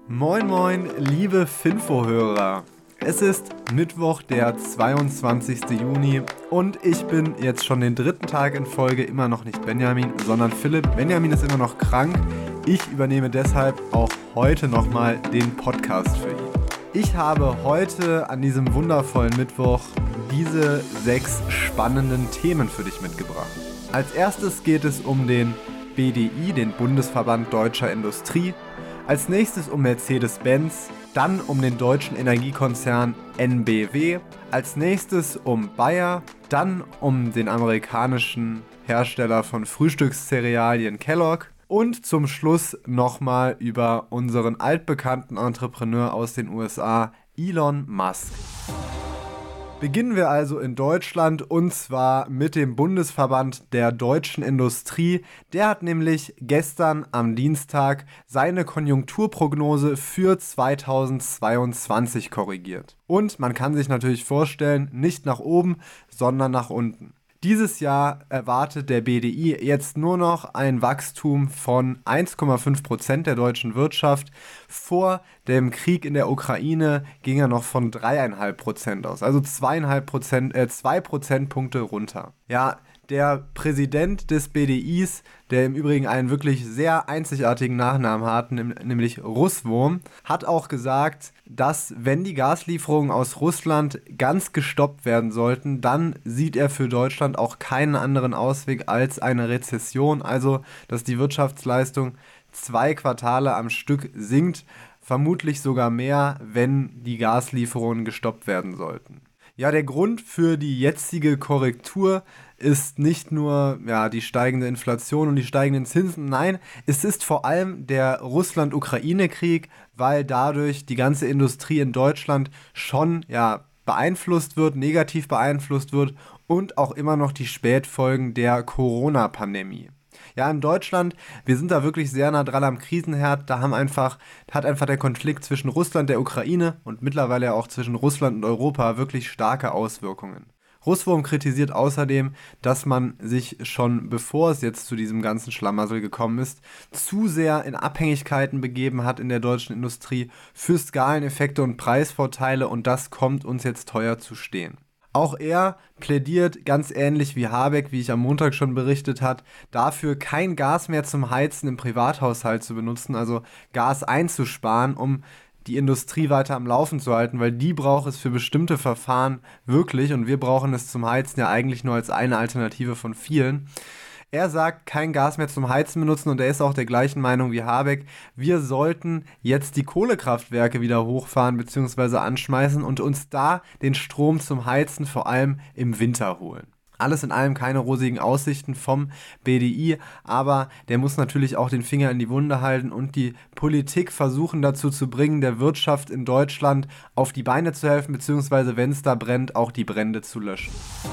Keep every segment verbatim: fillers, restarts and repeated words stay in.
Moin moin, liebe Finfo-Hörer. Es ist Mittwoch, der zweiundzwanzigsten Juni und ich bin jetzt schon den dritten Tag in Folge immer noch nicht Benjamin, sondern Philipp. Benjamin ist immer noch krank. Ich übernehme deshalb auch heute nochmal den Podcast für ihn. Ich habe heute an diesem wundervollen Mittwoch diese sechs spannenden Themen für dich mitgebracht. Als erstes geht es um den B D I, den Bundesverband Deutscher Industrie. Als nächstes um Mercedes-Benz, dann um den deutschen Energiekonzern N B W, als nächstes um Bayer, dann um den amerikanischen Hersteller von Frühstückscerealien Kellogg und zum Schluss nochmal über unseren altbekannten Entrepreneur aus den U S A, Elon Musk. Beginnen wir also in Deutschland und zwar mit dem Bundesverband der deutschen Industrie. Der hat nämlich gestern am Dienstag seine Konjunkturprognose für zweitausendzweiundzwanzig korrigiert. Und man kann sich natürlich vorstellen, nicht nach oben, sondern nach unten. Dieses Jahr erwartet der B D I jetzt nur noch ein Wachstum von eins Komma fünf Prozent der deutschen Wirtschaft. Vor dem Krieg in der Ukraine ging er noch von drei Komma fünf Prozent aus, also zwei Komma fünf Prozent, äh, zwei Prozentpunkte runter. Ja, der Präsident des B D Is, der im Übrigen einen wirklich sehr einzigartigen Nachnamen hat, nämlich Russwurm, hat auch gesagt, dass wenn die Gaslieferungen aus Russland ganz gestoppt werden sollten, dann sieht er für Deutschland auch keinen anderen Ausweg als eine Rezession, also dass die Wirtschaftsleistung zwei Quartale am Stück sinkt, vermutlich sogar mehr, wenn die Gaslieferungen gestoppt werden sollten. Ja, der Grund für die jetzige Korrektur ist nicht nur ja, die steigende Inflation und die steigenden Zinsen, nein, es ist vor allem der Russland-Ukraine-Krieg, weil dadurch die ganze Industrie in Deutschland schon ja, beeinflusst wird, negativ beeinflusst wird und auch immer noch die Spätfolgen der Corona-Pandemie. Ja, in Deutschland, wir sind da wirklich sehr nah dran am Krisenherd, da haben einfach, hat einfach der Konflikt zwischen Russland, der Ukraine und mittlerweile auch zwischen Russland und Europa wirklich starke Auswirkungen. Russwurm kritisiert außerdem, dass man sich schon, bevor es jetzt zu diesem ganzen Schlamassel gekommen ist, zu sehr in Abhängigkeiten begeben hat in der deutschen Industrie für Skaleneffekte und Preisvorteile und das kommt uns jetzt teuer zu stehen. Auch er plädiert, ganz ähnlich wie Habeck, wie ich am Montag schon berichtet habe, dafür kein Gas mehr zum Heizen im Privathaushalt zu benutzen, also Gas einzusparen, um die Industrie weiter am Laufen zu halten, weil die braucht es für bestimmte Verfahren wirklich und wir brauchen es zum Heizen ja eigentlich nur als eine Alternative von vielen. Er sagt, kein Gas mehr zum Heizen benutzen und er ist auch der gleichen Meinung wie Habeck. Wir sollten jetzt die Kohlekraftwerke wieder hochfahren bzw. anschmeißen und uns da den Strom zum Heizen vor allem im Winter holen. Alles in allem keine rosigen Aussichten vom B D I, aber der muss natürlich auch den Finger in die Wunde halten und die Politik versuchen dazu zu bringen, der Wirtschaft in Deutschland auf die Beine zu helfen bzw. wenn es da brennt, auch die Brände zu löschen.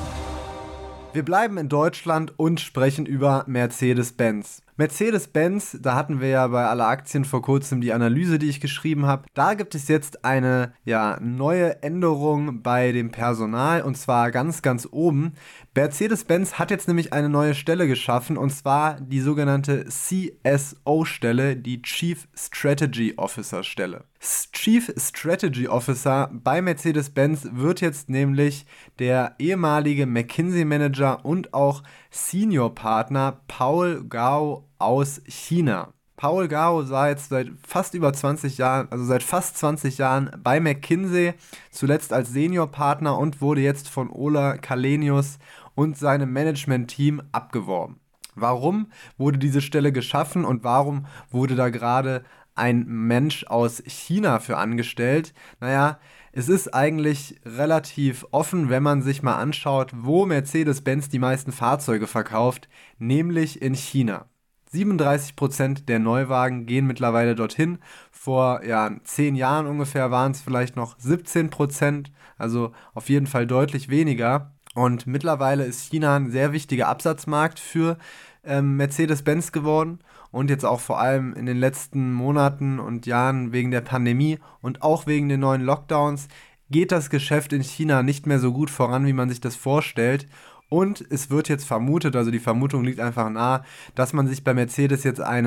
Wir bleiben in Deutschland und sprechen über Mercedes-Benz. Mercedes-Benz, da hatten wir ja bei Alle Aktien vor kurzem die Analyse, die ich geschrieben habe. Da gibt es jetzt eine ja, neue Änderung bei dem Personal und zwar ganz, ganz oben. Mercedes-Benz hat jetzt nämlich eine neue Stelle geschaffen und zwar die sogenannte C S O-Stelle, die Chief Strategy Officer Stelle. Chief Strategy Officer bei Mercedes-Benz wird jetzt nämlich der ehemalige McKinsey-Manager und auch Senior-Partner Paul Gao aus China. Paul Gao war jetzt seit fast über zwanzig Jahren, also seit fast zwanzig Jahren bei McKinsey, zuletzt als Senior-Partner und wurde jetzt von Ola Källenius und seinem Management-Team abgeworben. Warum wurde diese Stelle geschaffen und warum wurde da gerade ein Mensch aus China für angestellt? Naja, es ist eigentlich relativ offen, wenn man sich mal anschaut, wo Mercedes-Benz die meisten Fahrzeuge verkauft, nämlich in China. siebenunddreißig Prozent der Neuwagen gehen mittlerweile dorthin. Vor ja, zehn Jahren ungefähr waren es vielleicht noch siebzehn Prozent, also auf jeden Fall deutlich weniger. Und mittlerweile ist China ein sehr wichtiger Absatzmarkt für ähm, Mercedes-Benz geworden und jetzt auch vor allem in den letzten Monaten und Jahren wegen der Pandemie und auch wegen den neuen Lockdowns geht das Geschäft in China nicht mehr so gut voran, wie man sich das vorstellt. Und es wird jetzt vermutet, also die Vermutung liegt einfach nahe, dass man sich bei Mercedes jetzt einen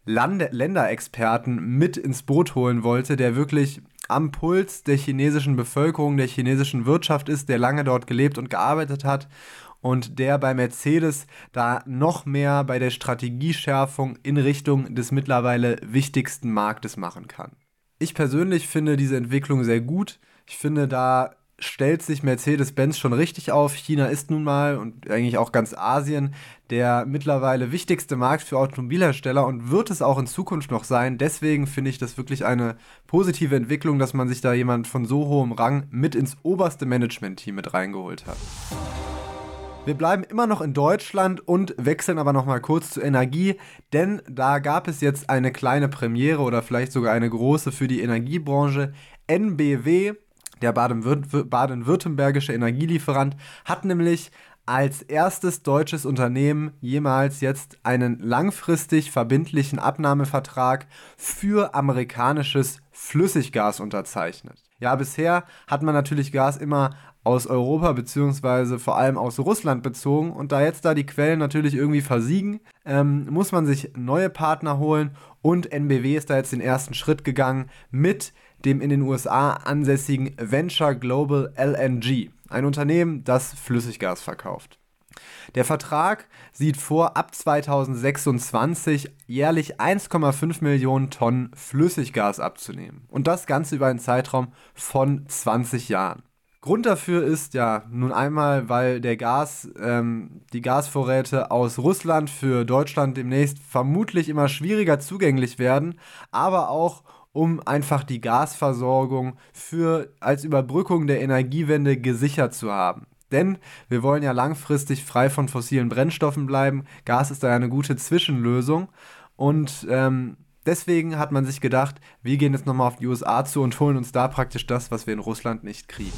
Lande- Länderexperten mit ins Boot holen wollte, der wirklich am Puls der chinesischen Bevölkerung, der chinesischen Wirtschaft ist, der lange dort gelebt und gearbeitet hat und der bei Mercedes da noch mehr bei der Strategieschärfung in Richtung des mittlerweile wichtigsten Marktes machen kann. Ich persönlich finde diese Entwicklung sehr gut. Ich finde, da stellt sich Mercedes-Benz schon richtig auf. China ist nun mal und eigentlich auch ganz Asien der mittlerweile wichtigste Markt für Automobilhersteller und wird es auch in Zukunft noch sein. Deswegen finde ich das wirklich eine positive Entwicklung, dass man sich da jemand von so hohem Rang mit ins oberste Management-Team mit reingeholt hat. Wir bleiben immer noch in Deutschland und wechseln aber noch mal kurz zur Energie, denn da gab es jetzt eine kleine Premiere oder vielleicht sogar eine große für die Energiebranche. N B W, der baden-würt- baden-württembergische Energielieferant, hat nämlich als erstes deutsches Unternehmen jemals jetzt einen langfristig verbindlichen Abnahmevertrag für amerikanisches Flüssiggas unterzeichnet. Ja, bisher hat man natürlich Gas immer aus Europa bzw. vor allem aus Russland bezogen und da jetzt da die Quellen natürlich irgendwie versiegen, ähm, muss man sich neue Partner holen und N B W ist da jetzt den ersten Schritt gegangen mit dem in den U S A ansässigen Venture Global L N G, ein Unternehmen, das Flüssiggas verkauft. Der Vertrag sieht vor, ab zweitausendsechsundzwanzig jährlich eins Komma fünf Millionen Tonnen Flüssiggas abzunehmen. Und das Ganze über einen Zeitraum von zwanzig Jahren. Grund dafür ist ja nun einmal, weil der Gas, ähm, die Gasvorräte aus Russland für Deutschland demnächst vermutlich immer schwieriger zugänglich werden, aber auch um einfach die Gasversorgung für als Überbrückung der Energiewende gesichert zu haben. Denn wir wollen ja langfristig frei von fossilen Brennstoffen bleiben. Gas ist da ja eine gute Zwischenlösung. Und ähm, deswegen hat man sich gedacht, wir gehen jetzt nochmal auf die U S A zu und holen uns da praktisch das, was wir in Russland nicht kriegen.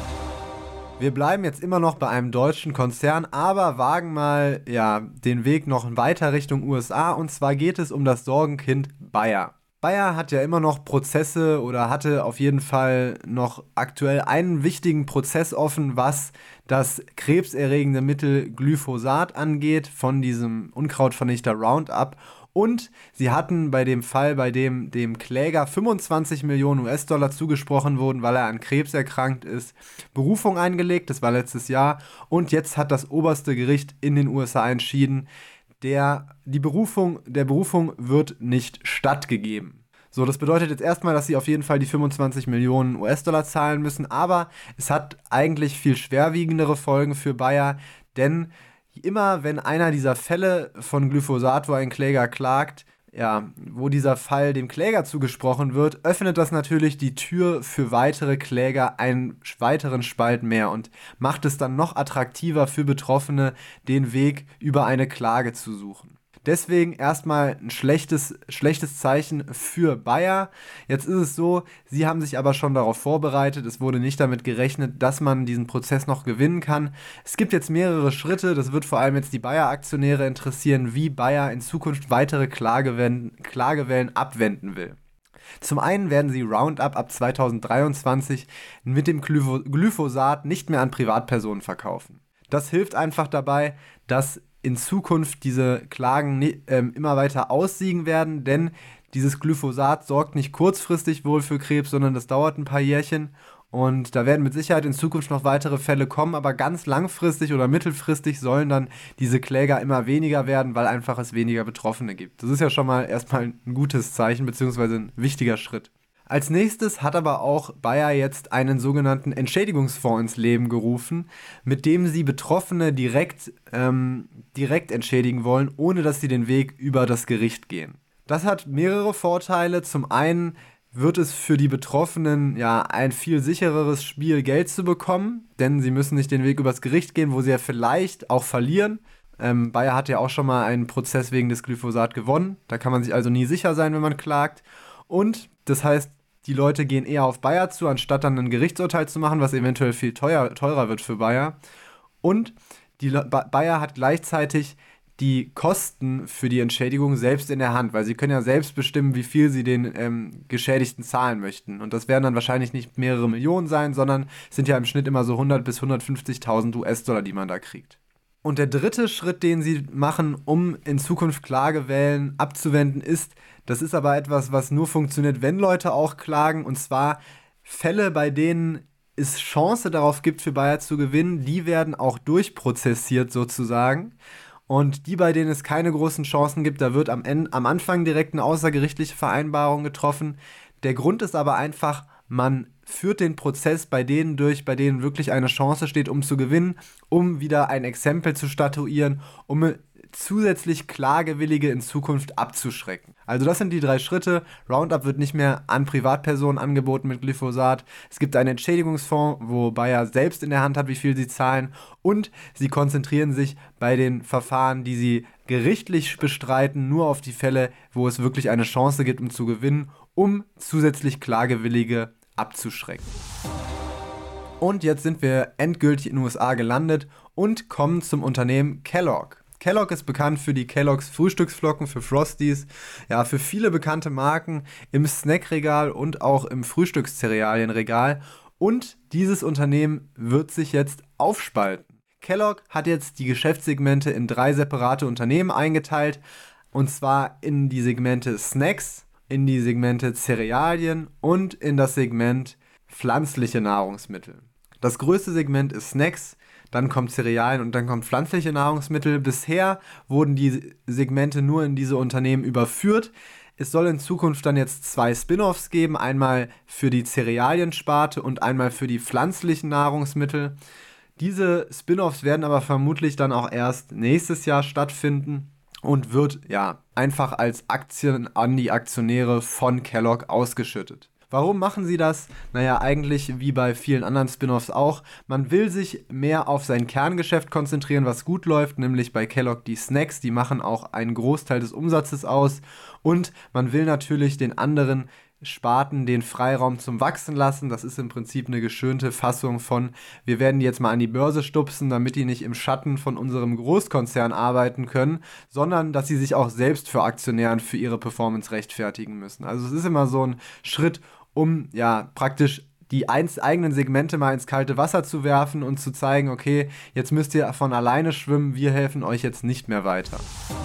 Wir bleiben jetzt immer noch bei einem deutschen Konzern, aber wagen mal ja, den Weg noch weiter Richtung U S A. Und zwar geht es um das Sorgenkind Bayer. Bayer hat ja immer noch Prozesse oder hatte auf jeden Fall noch aktuell einen wichtigen Prozess offen, was das krebserregende Mittel Glyphosat angeht, von diesem Unkrautvernichter Roundup. Und sie hatten bei dem Fall, bei dem dem Kläger fünfundzwanzig Millionen U S-Dollar zugesprochen wurden, weil er an Krebs erkrankt ist, Berufung eingelegt, das war letztes Jahr. Und jetzt hat das oberste Gericht in den U S A entschieden, Der, die Berufung, der Berufung wird nicht stattgegeben. So, das bedeutet jetzt erstmal, dass sie auf jeden Fall die fünfundzwanzig Millionen U S-Dollar zahlen müssen, aber es hat eigentlich viel schwerwiegendere Folgen für Bayer, denn immer wenn einer dieser Fälle von Glyphosat, wo ein Kläger klagt, ja, wo dieser Fall dem Kläger zugesprochen wird, öffnet das natürlich die Tür für weitere Kläger einen weiteren Spalt mehr und macht es dann noch attraktiver für Betroffene, den Weg über eine Klage zu suchen. Deswegen erstmal ein schlechtes, schlechtes Zeichen für Bayer. Jetzt ist es so, sie haben sich aber schon darauf vorbereitet. Es wurde nicht damit gerechnet, dass man diesen Prozess noch gewinnen kann. Es gibt jetzt mehrere Schritte. Das wird vor allem jetzt die Bayer-Aktionäre interessieren, wie Bayer in Zukunft weitere Klagewellen, Klagewellen abwenden will. Zum einen werden sie Roundup ab zweitausenddreiundzwanzig mit dem Glyphosat nicht mehr an Privatpersonen verkaufen. Das hilft einfach dabei, dass in Zukunft diese Klagen ne, ähm, immer weiter aussiegen werden, denn dieses Glyphosat sorgt nicht kurzfristig wohl für Krebs, sondern das dauert ein paar Jährchen und da werden mit Sicherheit in Zukunft noch weitere Fälle kommen, aber ganz langfristig oder mittelfristig sollen dann diese Kläger immer weniger werden, weil einfach es weniger Betroffene gibt. Das ist ja schon mal erstmal ein gutes Zeichen, beziehungsweise ein wichtiger Schritt. Als nächstes hat aber auch Bayer jetzt einen sogenannten Entschädigungsfonds ins Leben gerufen, mit dem sie Betroffene direkt, ähm, direkt entschädigen wollen, ohne dass sie den Weg über das Gericht gehen. Das hat mehrere Vorteile. Zum einen wird es für die Betroffenen ja ein viel sichereres Spiel, Geld zu bekommen, denn sie müssen nicht den Weg übers Gericht gehen, wo sie ja vielleicht auch verlieren. Ähm, Bayer hat ja auch schon mal einen Prozess wegen des Glyphosat gewonnen. Da kann man sich also nie sicher sein, wenn man klagt. Und das heißt, die Leute gehen eher auf Bayer zu, anstatt dann ein Gerichtsurteil zu machen, was eventuell viel teuer, teurer wird für Bayer. Und die ba- Bayer hat gleichzeitig die Kosten für die Entschädigung selbst in der Hand, weil sie können ja selbst bestimmen, wie viel sie den ähm, Geschädigten zahlen möchten. Und das werden dann wahrscheinlich nicht mehrere Millionen sein, sondern es sind ja im Schnitt immer so hundert bis hundertfünfzigtausend U S-Dollar, die man da kriegt. Und der dritte Schritt, den sie machen, um in Zukunft Klagewellen abzuwenden, ist, das ist aber etwas, was nur funktioniert, wenn Leute auch klagen, und zwar Fälle, bei denen es Chance darauf gibt, für Bayer zu gewinnen, die werden auch durchprozessiert sozusagen. Und die, bei denen es keine großen Chancen gibt, da wird am, Ende, am Anfang direkt eine außergerichtliche Vereinbarung getroffen. Der Grund ist aber einfach, man führt den Prozess bei denen durch, bei denen wirklich eine Chance steht, um zu gewinnen, um wieder ein Exempel zu statuieren, um zusätzlich Klagewillige in Zukunft abzuschrecken. Also das sind die drei Schritte. Roundup wird nicht mehr an Privatpersonen angeboten mit Glyphosat. Es gibt einen Entschädigungsfonds, wo Bayer selbst in der Hand hat, wie viel sie zahlen. Und sie konzentrieren sich bei den Verfahren, die sie gerichtlich bestreiten, nur auf die Fälle, wo es wirklich eine Chance gibt, um zu gewinnen, um zusätzlich Klagewillige abzuschrecken. Und jetzt sind wir endgültig in den U S A gelandet und kommen zum Unternehmen Kellogg. Kellogg ist bekannt für die Kellogg's Frühstücksflocken, für Frosties, ja, für viele bekannte Marken im Snackregal und auch im Frühstückscerealienregal. Und dieses Unternehmen wird sich jetzt aufspalten. Kellogg hat jetzt die Geschäftssegmente in drei separate Unternehmen eingeteilt, und zwar in die Segmente Snacks, in die Segmente Cerealien und in das Segment pflanzliche Nahrungsmittel. Das größte Segment ist Snacks, dann kommt Cerealien und dann kommt pflanzliche Nahrungsmittel. Bisher wurden die Segmente nur in diese Unternehmen überführt. Es soll in Zukunft dann jetzt zwei Spin-offs geben, einmal für die Cerealiensparte und einmal für die pflanzlichen Nahrungsmittel. Diese Spin-offs werden aber vermutlich dann auch erst nächstes Jahr stattfinden und wird ja einfach als Aktien an die Aktionäre von Kellogg ausgeschüttet. Warum machen sie das? Naja, eigentlich wie bei vielen anderen Spin-offs auch. Man will sich mehr auf sein Kerngeschäft konzentrieren, was gut läuft, nämlich bei Kellogg die Snacks, die machen auch einen Großteil des Umsatzes aus. Und man will natürlich den anderen Sparten den Freiraum zum Wachsen lassen. Das ist im Prinzip eine geschönte Fassung von, wir werden die jetzt mal an die Börse stupsen, damit die nicht im Schatten von unserem Großkonzern arbeiten können, sondern dass sie sich auch selbst für Aktionären für ihre Performance rechtfertigen müssen. Also es ist immer so ein Schritt, um ja praktisch die eigenen Segmente mal ins kalte Wasser zu werfen und zu zeigen, okay, jetzt müsst ihr von alleine schwimmen, wir helfen euch jetzt nicht mehr weiter.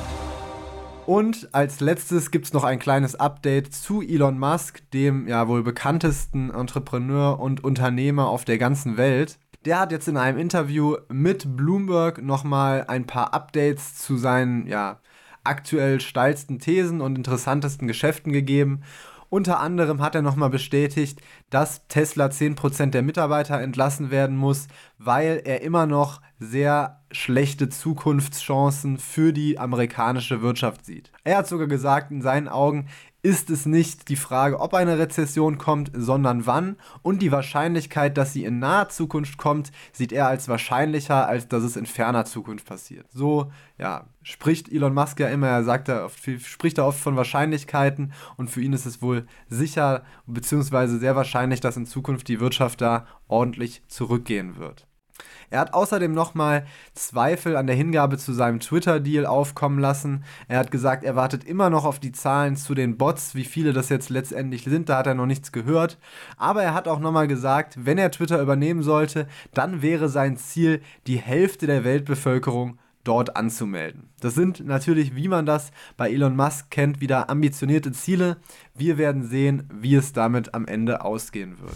Und als letztes gibt es noch ein kleines Update zu Elon Musk, dem ja wohl bekanntesten Entrepreneur und Unternehmer auf der ganzen Welt. Der hat jetzt in einem Interview mit Bloomberg nochmal ein paar Updates zu seinen ja, aktuell steilsten Thesen und interessantesten Geschäften gegeben. Unter anderem hat er nochmal bestätigt, dass Tesla zehn Prozent der Mitarbeiter entlassen werden muss, weil er immer noch sehr schlechte Zukunftschancen für die amerikanische Wirtschaft sieht. Er hat sogar gesagt, in seinen Augen ist es nicht die Frage, ob eine Rezession kommt, sondern wann. Und die Wahrscheinlichkeit, dass sie in naher Zukunft kommt, sieht er als wahrscheinlicher, als dass es in ferner Zukunft passiert. So, ja, spricht Elon Musk ja immer, er sagt da oft, spricht da oft von Wahrscheinlichkeiten, und für ihn ist es wohl sicher bzw. sehr wahrscheinlich, dass in Zukunft die Wirtschaft da ordentlich zurückgehen wird. Er hat außerdem nochmal Zweifel an der Hingabe zu seinem Twitter-Deal aufkommen lassen. Er hat gesagt, er wartet immer noch auf die Zahlen zu den Bots, wie viele das jetzt letztendlich sind, da hat er noch nichts gehört. Aber er hat auch nochmal gesagt, wenn er Twitter übernehmen sollte, dann wäre sein Ziel, die Hälfte der Weltbevölkerung dort anzumelden. Das sind natürlich, wie man das bei Elon Musk kennt, wieder ambitionierte Ziele. Wir werden sehen, wie es damit am Ende ausgehen wird.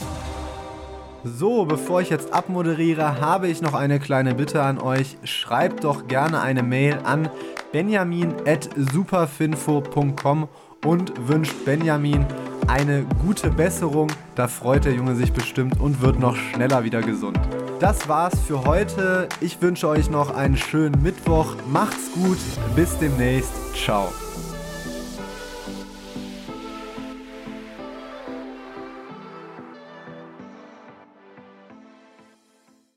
So, bevor ich jetzt abmoderiere, habe ich noch eine kleine Bitte an euch. Schreibt doch gerne eine Mail an benjamin at superfinfo punkt com und wünscht Benjamin eine gute Besserung. Da freut der Junge sich bestimmt und wird noch schneller wieder gesund. Das war's für heute. Ich wünsche euch noch einen schönen Mittwoch. Macht's gut. Bis demnächst. Ciao.